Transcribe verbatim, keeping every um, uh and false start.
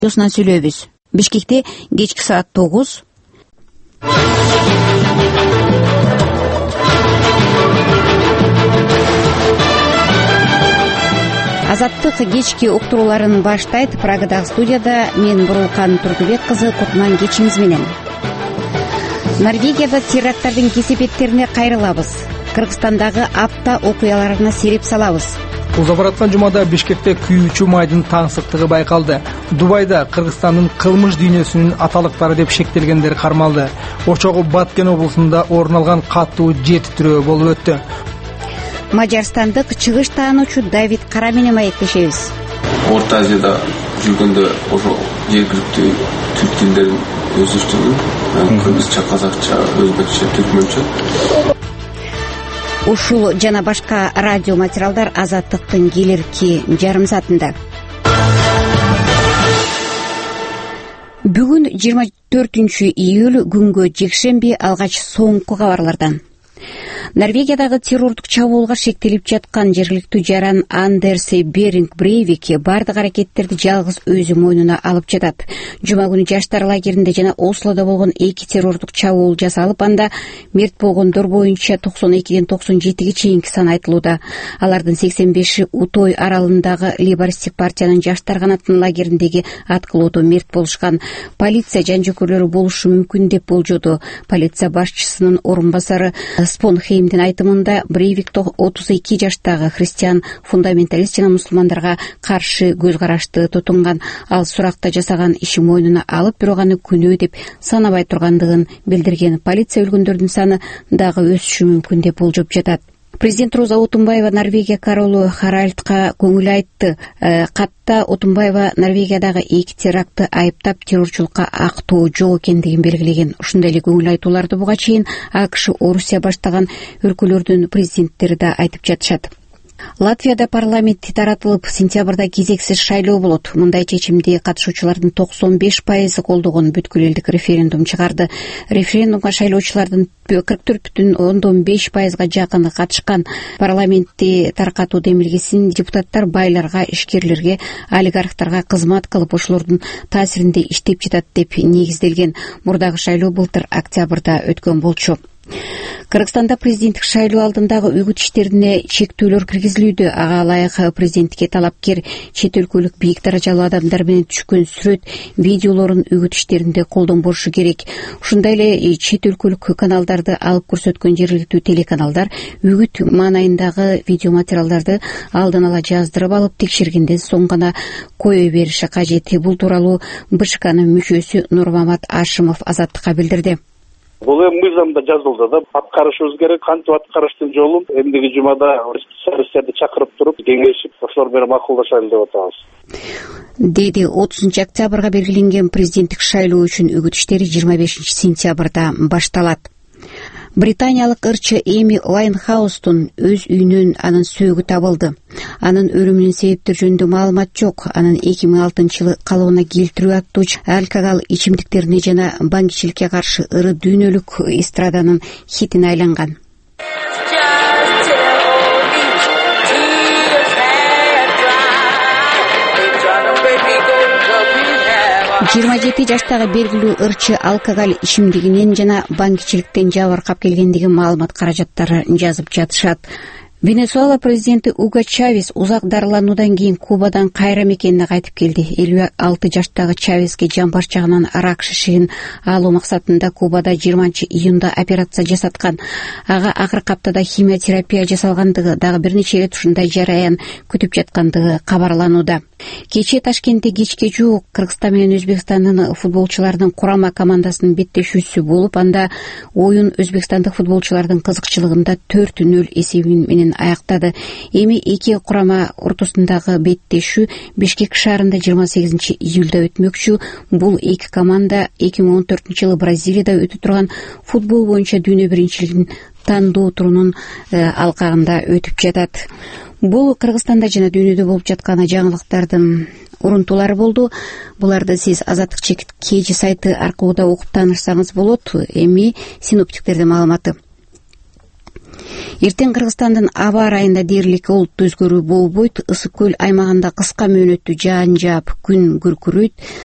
радиосунан сүйлөйбүз. Бишкекте кечки саат тогуз. Азаттык кечки уктурууларын баштайт. Прагадагы студияда мен Бурулкан Турдубек кызы. Кутман кечиңиз менен. Норвегияда теракттардын кесепеттерине кайрылабыз. Кыргызстандагы апта окуяларына сереп салабыз. Уза бараткан жумада Бишкекте күйүүчү майдын таңсыктыгы байкалды. Дубайда Кыргызстандын кылмыш дүйнөсүнүн аталыктары деп шектелгендер кармалды. Очогу Баткен облусунда орун алган катуу жети тирөө болуп өттү. Мажарстандык чыгыш таануучу Давид Кара менен маектешебиз. Орто Азияда жүргөндө ошо жергиликтүү түрк тилдерин өздөштүрдүм. Кыргызча, казакча, өзбекче, түркмөнчө. Ушул жана башка радио материалдар Азаттыктын келерки жарым саатында. Бүгүн жыйырма төртүнчү июль күнгө жекшемби. Алгач соңку кабарлардан. Норвегиядагы террордук чабуулга шектелип жаткан жергиликтүү жаран Андерс Беринг Брейвик бардык аракеттерди жалгыз өзү мойнуна алып жатат. Жума күнү жаштар лагеринде жана Ослодо болгон эки террордук чабуул жасалып, анда мерт болгондор боюнча токсон экиден токсон жетиге чейинки сан айтылууда. Алардын сексен беши Утой аралындагы лейбористтик партиянын жаштар канатынын лагериндеги аткылоодо мерт болушкан. Полиция жан жөкөрлөрү болушу мүмкүн деп болжоду. Полиция башчысынын орун басары Спонхеймдин айтымында Брейвик отуз эки жаштагы христиан фундаменталист жана мусулмандарга каршы көз карашты тутунган. Ал суракта жасаган иши мойнуна алып, бирок аны күнөө деп санабай тургандыгын билдирген. Полиция өлгөндөрдүн саны дагы өсүшү мүмкүн деп болжоп жатат. Президент Роза Отунбаева Норвегия королу Харальдка көңүл айтты. Катта Отунбаева Норвегиядагы эки терактты айыптап, террорчулукка актоо жок экендигин белгилеген. Ушундай эле көңүл айтууларды буга чейин АКШ, Орусия баштаган өлкөлөрдүн президенттери да айтып жатышат. Латвияда парламент таратылып, сентябрда кезексиз шайлоо болот. Мындай чечимди катышуучулардын токсон беш пайызы колдогон бүткүл элдик референдум чыгарды. Референдумга шайлоочулардын кырк төрт бүтүн ондон беш пайызга жакыны катышкан. Парламентти таркатуу демилгесин депутаттар байларга, ишкерлерге, олигархтарга кызмат кылып, ошолордун таасиринде иштеп жатат деп негизделген. Мурдагы шайлоо былтыр октябрда өткөн болчу. Кыргызстанда президенттик шайлоо алдындагы үгүт иштерине чектөөлөр киргизилүүдө. Ага ылайык президентке талапкер чет өлкөлүк бийик даражалуу адамдар менен түшкөн сүрөт, видеолорун үгүт иштеринде колдонбошу керек. Ушундай эле чет өлкөлүк каналдарды алып көрсөткөн жергиликтүү телеканалдар үгүт маанайындагы видео материалдарды алдын ала жаздырып алып, текшергенден соң гана кое бериши кажет. Бул тууралуу БШКнын мүчөсү Нурмамат Ашымов Азаттыкка билдирди. Бул эми мыйзамда жазылды да, аткарышыбыз керек. Кантип аткарыштын жолун эмдиги жумада специалисттерди чакырып туруп, кеңешип, ошолор менен макулдашайлы деп атабыз. Деди отузунчу октябрга белгиленген президенттик шайлоо үчүн үгүт иштери жыйырма бешинчи сентябрда башталат. Британиялык ырчы Эми Уайнхаустун өз үйүнөн анын сөөгү табылды. Анын өлүмүнүн себептери жөнүндө маалымат жок. Анын эки миң алтынчы жылы калыбына келтирүү аттуу алкогол ичимдиктерине жана баңгичиликке каршы ыры дүйнөлүк эстраданын хитине айланган. жыйырма жети жаштагы белгилүү ырчы алкоголь ичимдигинен жана баңгичиликтен жабыркап келгендиги маалымат каражаттары жазып жатышат. Венесуэла президенти Уго Чавес узак дарылануудан кийин Кубадан кайра мекенине кайтып келди. элүү алты жаштагы Чавеске жамбаш жагынан рак шишигин алуу максатында Кубада жыйырманчы июнда операция жасаткан. Ага акыркы аптада химиотерапия жасалгандыгы, дагы бир нече рет ушундай жараян күтүп жаткандыгы кабарланууда. Кече Ташкентте кечке жуук Кыргызстан менен Өзбекстандын футболчуларынын курама командасынын беттешүүсү болуп, анда оюн өзбекстандык футболчулардын кызыкчылыгында төрт нөл эсеби менен аяктады. Эми эки курама ортосундагы беттешүү Бишкек шаарында жыйырма сегизинчи июлда өтмөкчү. Бул эки команда эки миң он төртүнчү жылы Бразилияда өтүп турган футбол боюнча дүйнө биринчилигинин тандоо турунун алкагында өтүп жатат. Бул Кыргызстанда жана дүйнөдө болуп жаткан жаңылыктардын урунтуулары болду. Буларды сиз Азаттык кеже сайты аркылуу да окуп таанышсаңыз болот. Эми синоптиктердин маалыматы. Эртең Кыргызстандын аба ырайында дээрлик олуттуу өзгөрүү болбойт. Ысык көл аймагында кыска мөөнөттүү жаан жаап, күн күркүрөйт.